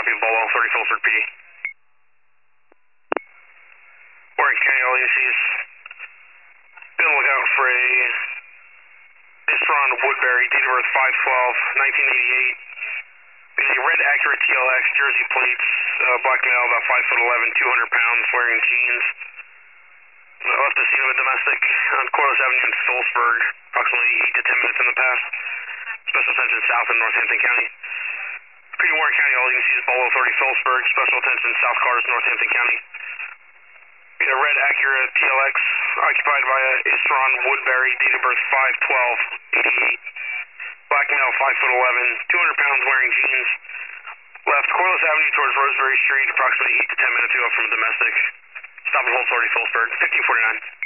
copy, Bolo, 30 Phillipsburg PD. Orange County, all agencies. Be on the lookout for a Istron Woodbury, date of birth 5/12/1988. In a red Acura TLX, jersey plates, black male, about 5'11", 200 pounds, wearing jeans. Left the scene of a domestic on Corliss Avenue in Phillipsburg, approximately 8 to 10 minutes in the past. Special attention south in Northampton County. PD Warren County, all agencies, Bolo 30 Phillipsburg, special attention South Cars, Northampton County. A red Acura TLX, occupied by a Istron Woodbury, date of birth 5/12/88. Black male, 5'11", 200 pounds, wearing jeans. Left Corliss Avenue towards Roseberry Street, approximately 8 to 10 minutes ago from a domestic. Stop and hold 30 Phillipsburg, 1549.